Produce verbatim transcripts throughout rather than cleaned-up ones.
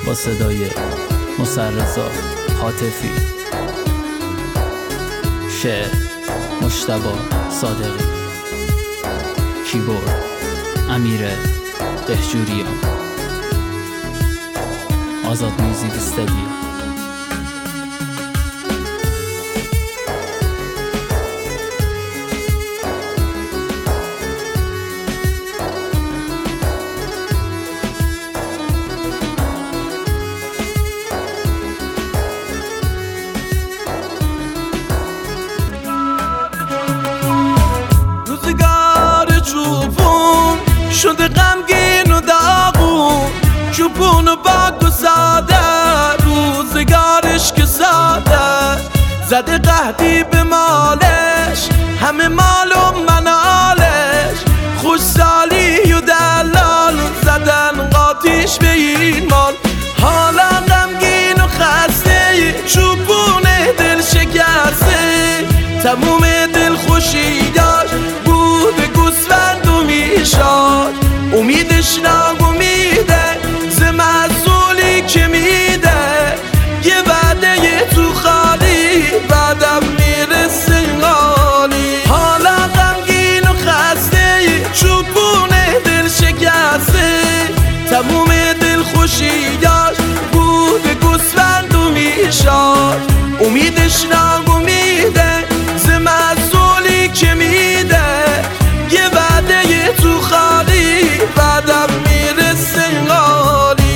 با صدای مسررضا حاتفی، شعر مجتبی صادقی، کیبورد امیر دهجوریان، آزاد میوزیک استودیو. شده غمگین و داغون، چوبون و باگ و ساده، روزگارش که ساده، زده قهدی به مالش، همه مال و منالش، خوش سالی و دلال زدن قاطیش به این مال. حالا غمگین و خسته، چوبون دل شکسته، تموم دل خوشی داشت، بود گوسفند و میشاد، امیدش ناامیده ز محصولی که میده، یه وعده تو خالی بعدم میرسه غالی. حالا غمگین و خسته، چوبون دل شکسته، تموم دل خوشی داشت، بود گوسفند و میشاد، امیدش ناامیده ز محصولی که میده، یه وعده تو خالی بعدم میرسه غالی.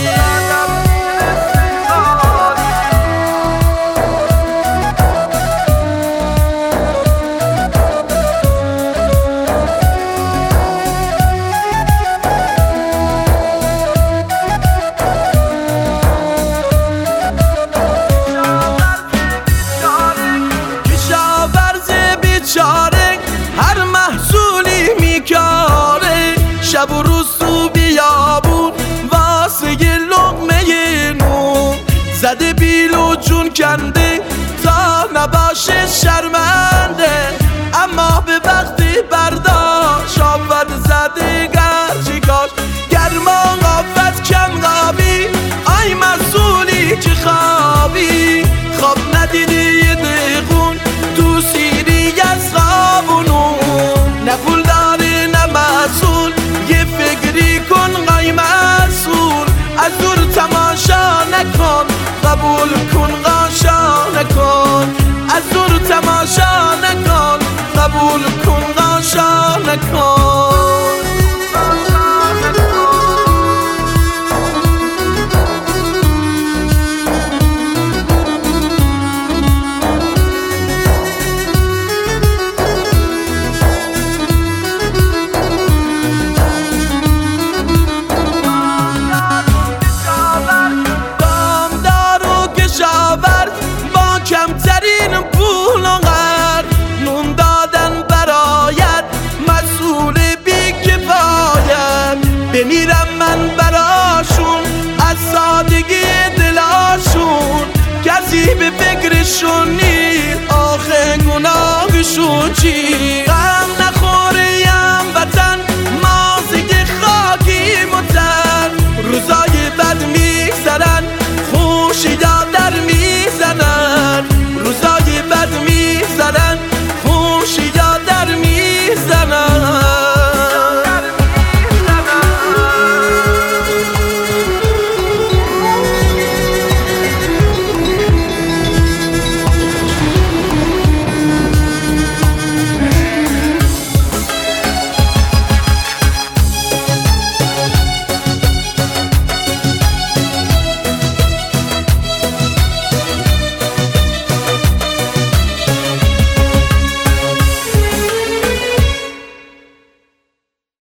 کشاورز بیچاره هر محصولی میکاره، شب و روز تو بیابون واسه یه لقمه نون، زده بیل و جون کنده تا نباشه شرمنده، اما به وقتی برداشت آفت زده گرچی کاش، گرما آفت کم غابی، آی محصولی که خوابی، خواب ندیدی یه دقون تو سیری از خواب و نون، نه پول داری نه مسئول، یه فکری کن قای مسئول، از دور تماشا نکن، قبول کن قاشا نکن، از دور تماشا نکن، قبول کن قاشا نکن. کمترین پول و قرض نون دادن برایت، مسئول بی کفایت، بمیرم من براشون از سادگی دلاشون، کسی به فکرشون نیست.